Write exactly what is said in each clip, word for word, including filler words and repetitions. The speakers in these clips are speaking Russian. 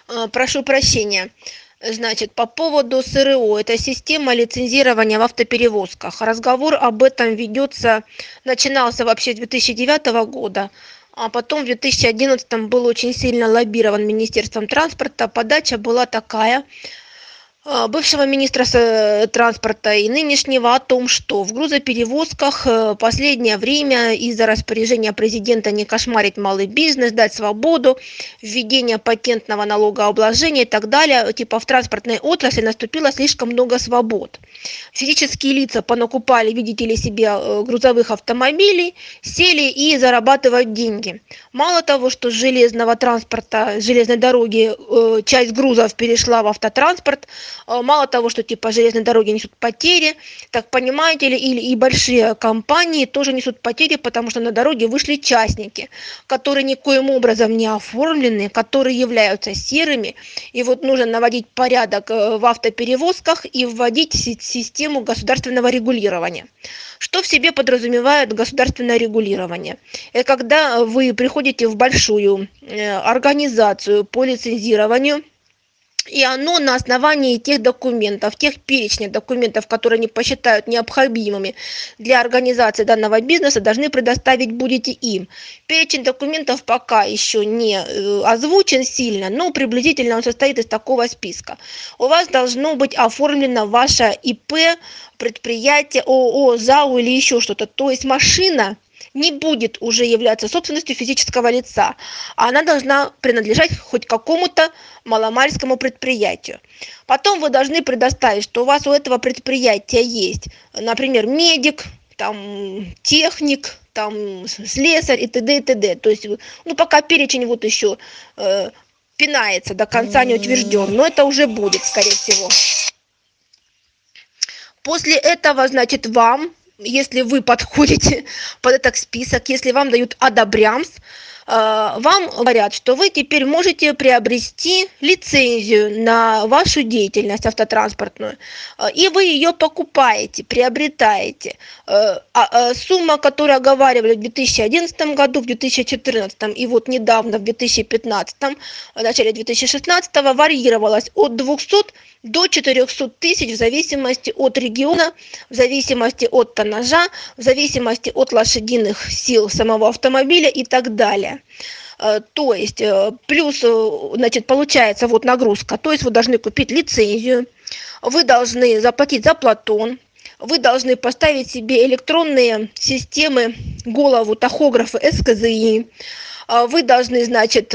А, Прошу прощения. Значит, по поводу эс эр о, это система лицензирования в автоперевозках. Разговор об этом ведется, начинался вообще с две тысячи девятого года, а потом в две тысячи одиннадцатом был очень сильно лоббирован Министерством транспорта. Подача была такая, а, бывшего министра с- э, транспорта и нынешнего, о том, что в грузоперевозках э, последнее время из-за распоряжения президента не кошмарить малый бизнес, дать свободу, введение патентного налогообложения и так далее, типа в транспортной отрасли наступило слишком много свобод. Физические лица понакупали, видите ли, себе э, грузовых автомобилей, сели и зарабатывают деньги. Мало того, что с железного транспорта, с железной дороги э, часть грузов перешла в автотранспорт, э, мало того, что типа железные дороги несут потери, так понимаете ли, или и большие компании тоже несут потери, потому что на дороге вышли частники, которые никоим образом не оформлены, которые являются серыми. И вот нужно наводить порядок э, в автоперевозках и вводить си- систему государственного регулирования. Что в себе подразумевает государственное регулирование? Это когда вы приходите в большую э, организацию по лицензированию, и оно на основании тех документов, тех перечней документов, которые они посчитают необходимыми для организации данного бизнеса, должны предоставить будете им. Перечень документов пока еще не э, озвучен сильно, но приблизительно он состоит из такого списка. У вас должно быть оформлено ваше и пэ, предприятие, о о, зау или еще что-то. То есть машина не будет уже являться собственностью физического лица, а она должна принадлежать хоть какому-то маломальскому предприятию. Потом вы должны предоставить, что у вас у этого предприятия есть, например, медик, там, техник, там, слесарь и т.д. и т.д. То есть, ну, пока перечень вот еще э, пинается, до конца не утвержден, но это уже будет, скорее всего. После этого, значит, вам, если вы подходите под этот список, если вам дают одобрямс, вам говорят, что вы теперь можете приобрести лицензию на вашу деятельность автотранспортную, и вы ее покупаете, приобретаете. Сумма, которую оговаривали в две тысячи одиннадцатом году, в две тысячи четырнадцатом и вот недавно в две тысячи пятнадцатом, в начале две тысячи шестнадцатого варьировалась от двухсот до четырехсот тысяч в зависимости от региона, в зависимости от тоннажа, в зависимости от лошадиных сил самого автомобиля и так далее. То есть плюс, значит, получается вот нагрузка, то есть вы должны купить лицензию, вы должны заплатить за платон, вы должны поставить себе электронные системы, голову, тахографы, эс ка зэ и, вы должны, значит,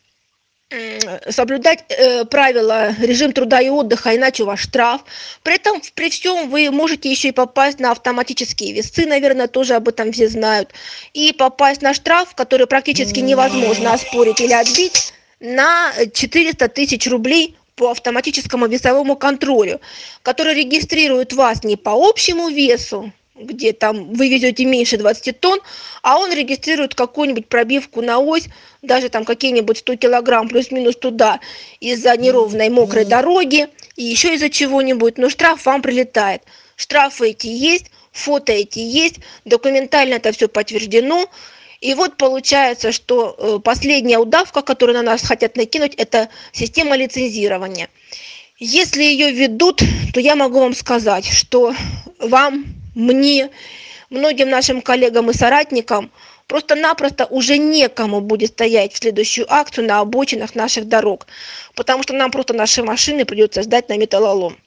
соблюдать э, правила, режим труда и отдыха, иначе у вас штраф. При этом, при всем, вы можете еще и попасть на автоматические весы, наверное, тоже об этом все знают, и попасть на штраф, который практически невозможно оспорить или отбить, на четыреста тысяч рублей по автоматическому весовому контролю, который регистрирует вас не по общему весу, где там вы везете меньше двадцати тонн, а он регистрирует какую-нибудь пробивку на ось, даже там какие-нибудь сто килограмм плюс-минус туда из-за неровной мокрой дороги и еще из-за чего-нибудь, но штраф вам прилетает. Штрафы эти есть, фото эти есть, документально это все подтверждено. И вот получается, что последняя удавка, которую на нас хотят накинуть, это система лицензирования. Если ее ведут, то я могу вам сказать, что вам, мне, многим нашим коллегам и соратникам просто-напросто уже некому будет стоять в следующую акцию на обочинах наших дорог, потому что нам просто наши машины придется сдать на металлолом.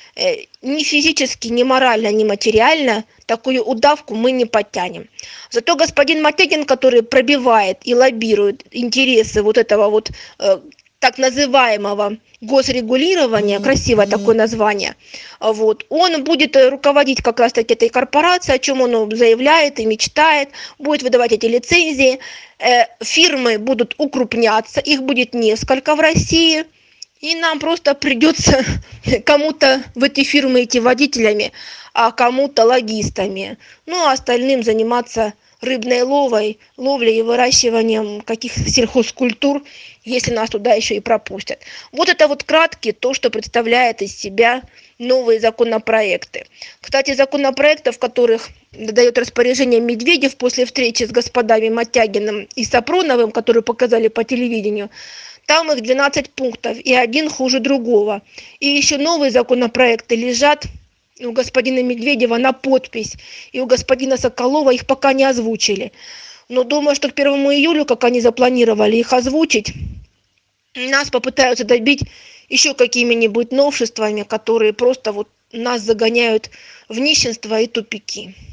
Ни физически, ни морально, ни материально такую удавку мы не подтянем. Зато господин Матягин, который пробивает и лоббирует интересы вот этого вот э, так называемого госрегулирования, красивое такое название, вот, он будет руководить как раз таки этой корпорацией, о чем он заявляет и мечтает, будет выдавать эти лицензии, э, фирмы будут укрупняться, их будет несколько в России, и нам просто придется кому-то в эти фирмы идти водителями, а кому-то логистами, ну а остальным заниматься рыбной ловлей, ловлей и выращиванием каких сельхозкультур, если нас туда еще и пропустят. Вот это вот кратко то, что представляет из себя новые законопроекты. Кстати, законопроекты, в которых дает распоряжение Медведев после встречи с господами Матягиным и Сапроновым, которые показали по телевидению, Там их двенадцать пунктов, и один хуже другого. И еще новые законопроекты лежат у господина Медведева на подпись, и у господина Соколова их пока не озвучили. Но думаю, что к первому июля, как они запланировали их озвучить, нас попытаются добить еще какими-нибудь новшествами, которые просто вот нас загоняют в нищенство и тупики.